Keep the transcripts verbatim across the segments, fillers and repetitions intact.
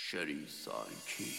شری سانکی.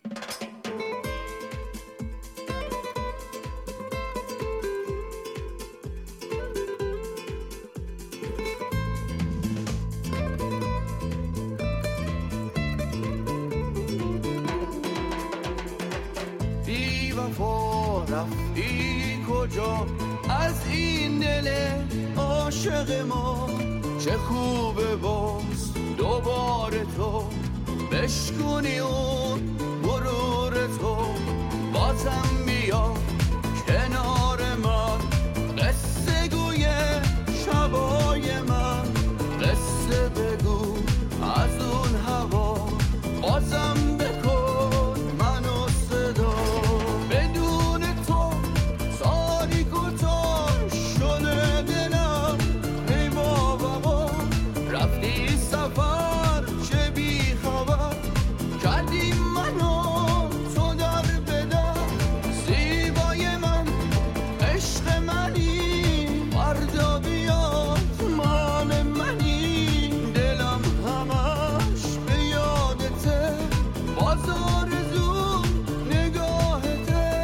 بی وفا رفتی کجا از این دل عاشق ما؟ چه خوبه باز دوباره تو بشکنی اون غرور تو، بازم بیا کنار من، قصه گوی شبای من، قصه بگو از اون هوا، بازم بکن منو صدا. بدون تو تاریک و تار شده دلم، ای بابا رفتی سفر چه بی خبر، کردی منو تو در بدر. زیبای من عشق منی، فردا بیاد مال منی، دلم همش به یادته، باز آرزو نگاهته.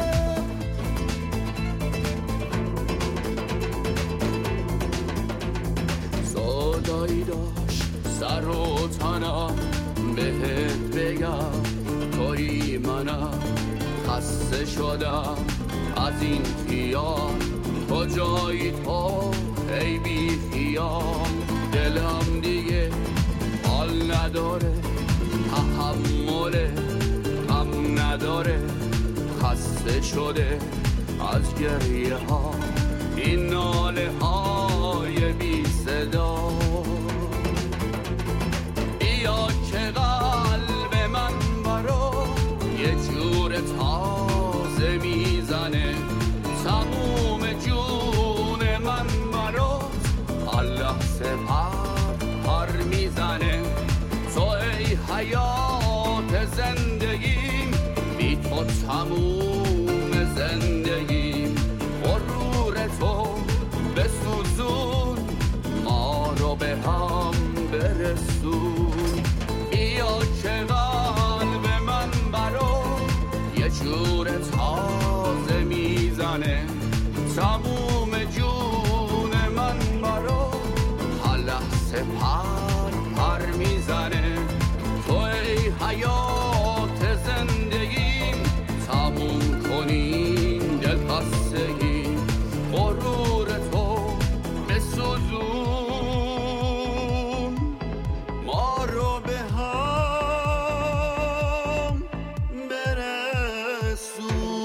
صدایی داشت سر و تنم، بهت بگم توی منم، خسته شدم از این خیال، کجایی تو ای بی خیال. دلم دیگه حال نداره، تحمل غم نداره، خسته شده از گریه ها، این ناله های بی صدا. بیا که قلب من برا یه جور تازه میزنه، تموم جون من برات الله سپر پر میزنه. تو ای حیات زندگیم، بی تو تموم زندگیم، غرور تو بسوزون ما رو به هم برسون. بیا که قلب من برا یه جور تازه میزنه، تموم جون من برا هر لحظه پر پر میزنه. تو ای حیات زندگیم، تموم کنین دلخستگی، غرور تو بسوزون ما رو به هم برسون.